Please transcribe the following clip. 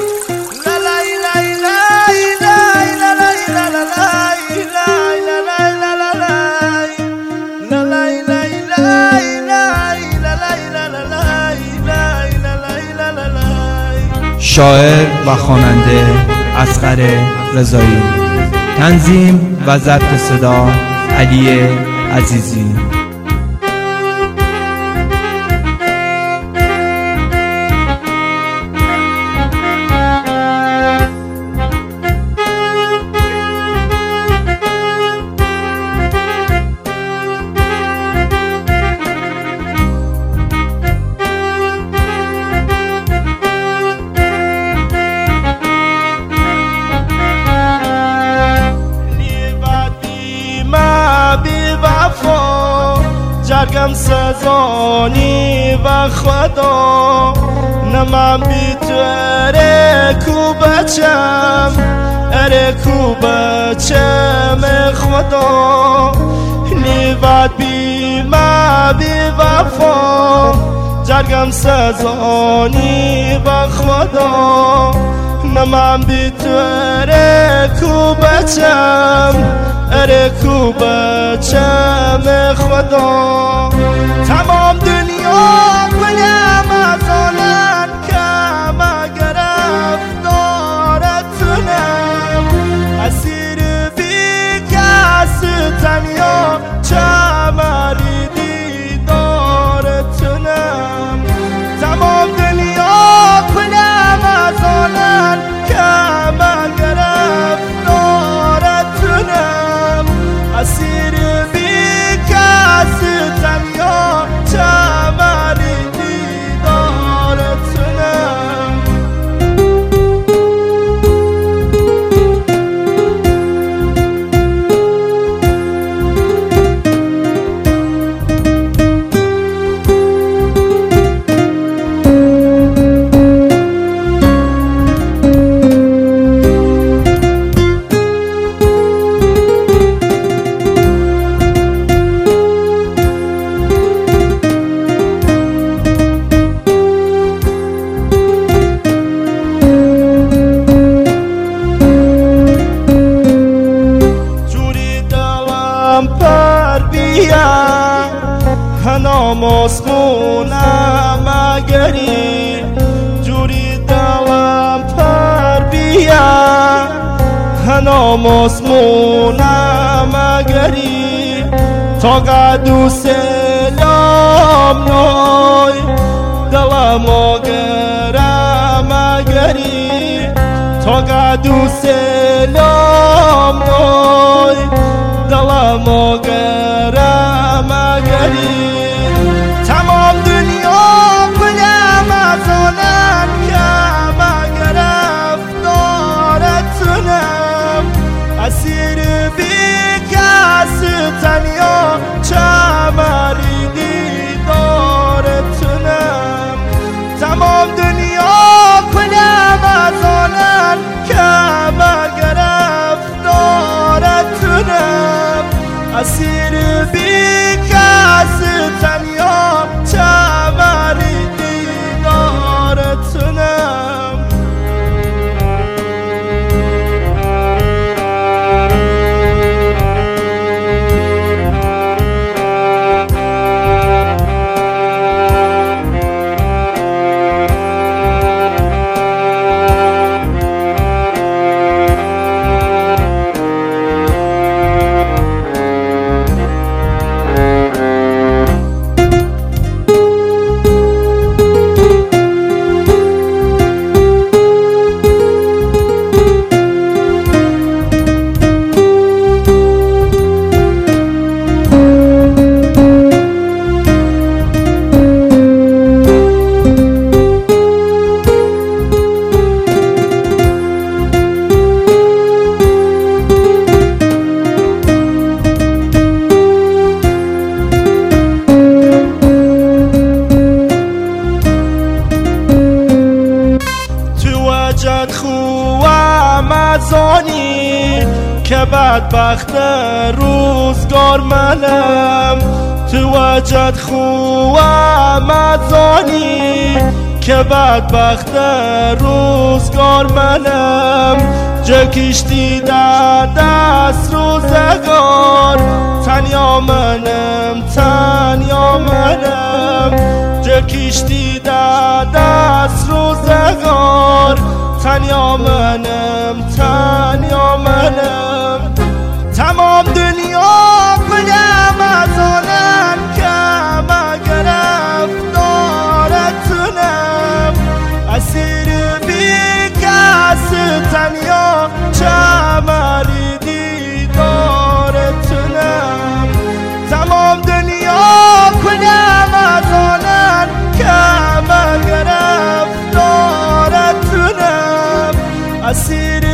شاعر و خواننده اصغر رضایی. تنظیم و ضبط صدا علی عزیزی. جرگم سزانی و خدا نمام بی تو اره کو بچم خدا لیوت بی ما بی وفا جرگم سزانی و خدا نمام بی تو اره کو بچم خدا تمام دنیا گلم از آنن که ما گرفتارتونم اسیر بی کس تنیا چمری دیدارتونم تمام دنیا گلم از آنن که ما گرفتارتونم اسیر بی کس تنیا چمری دیدارتونم ناموسمونم اگری جوری دلم پر بیا ناموسمونم اگری تا قدو سلام نوی دلم اگرم اگری تا قدو سلام نوی دلم اگرم اگری تمام دنیا گلم از آنن که ما گرفتارتونم اسیر بی کس تنیا چمری دیدارتونم تمام دنیا گلم از آنن که ما گرفتارتونم اسیر بی کس تنیا چمری دیدارتونم که بدبخت روزگار منم تو وجد خوام ازانی که بدبخت روز روزگار منم، جا کشتی در دست روزگار. تنیا منم جا کشتی در دست روزگار. تنیا منم تمام دنیا کنم از آنن که من گرفتارتونم، اسیر بی کس تنیا چمری دیدارتونم. تمام دنیا کنم از آنن که من گرفتارتونم، اسیر